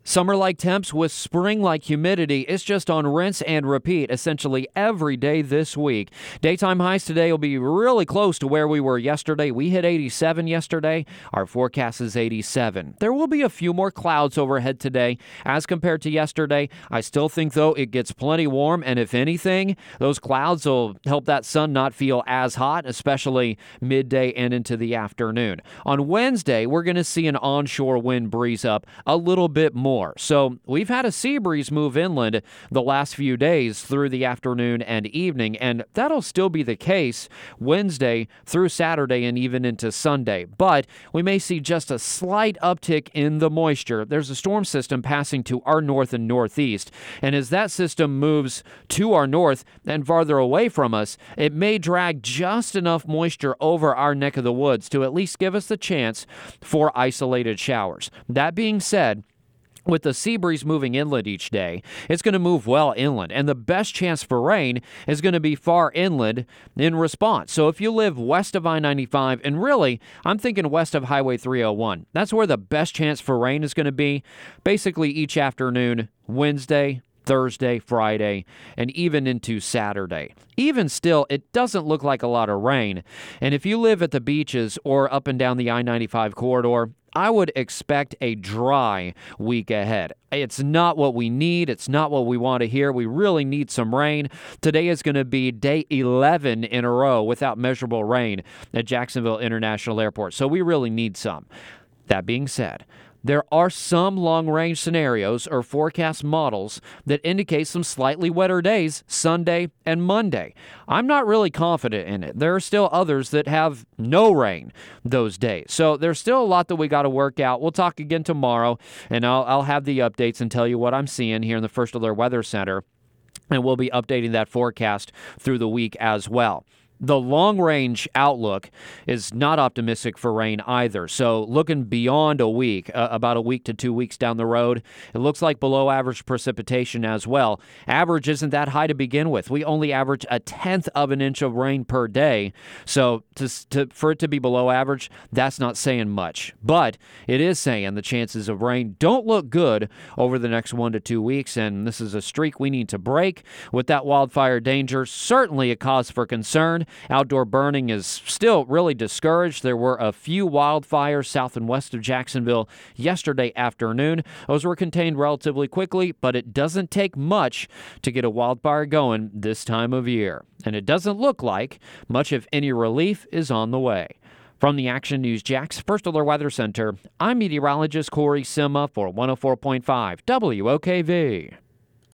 Summer-like temps with spring-like humidity is just on rinse and repeat essentially every day this week. Daytime highs today will be really close to where we were yesterday. We hit 87 yesterday. Our forecast is 87. There will be a few more clouds overhead today as compared to yesterday. I still think, though, it gets plenty warm, and if anything, those clouds will help that sun not feel as hot, especially midday and into the afternoon. On Wednesday, we're going to see an onshore wind breeze up a little bit more. So we've had a sea breeze move inland the last few days through the afternoon and evening, and that'll still be the case Wednesday through Saturday and even into Sunday. But we may see just a slight uptick in the moisture. There's a storm system passing to our north and northeast, and as that system moves to our north and farther away from us, it may drag just enough moisture over our neck of the woods to at least give us the chance for isolated showers. That being said, with the sea breeze moving inland each day, it's going to move well inland, and the best chance for rain is going to be far inland in response. So if you live west of I-95, and really, I'm thinking west of Highway 301, that's where the best chance for rain is going to be, basically each afternoon, Wednesday, Thursday, Friday, and even into Saturday. Even still, it doesn't look like a lot of rain. And if you live at the beaches or up and down the I-95 corridor, I would expect a dry week ahead. It's not what we need. It's not what we want to hear. We really need some rain. Today is going to be day 11 in a row without measurable rain at Jacksonville International Airport. So we really need some. That being said, there are some long-range scenarios or forecast models that indicate some slightly wetter days Sunday and Monday. I'm not really confident in it. There are still others that have no rain those days. So there's still a lot that we got to work out. We'll talk again tomorrow, and I'll have the updates and tell you what I'm seeing here in the First Alert Weather Center, and we'll be updating that forecast through the week as well. The long-range outlook is not optimistic for rain either. So looking beyond a week, about a week to 2 weeks down the road, it looks like below-average precipitation as well. Average isn't that high to begin with. We only average 1/10 of an inch of rain per day. So for it to be below average, that's not saying much. But it is saying the chances of rain don't look good over the next 1 to 2 weeks, and this is a streak we need to break. With that wildfire danger, certainly a cause for concern. Outdoor burning is still really discouraged. There were a few wildfires south and west of Jacksonville yesterday afternoon. Those were contained relatively quickly, but it doesn't take much to get a wildfire going this time of year. And it doesn't look like much of any relief is on the way. From the Action News Jax First Alert Weather Center, I'm meteorologist Corey Sima for 104.5 WOKV.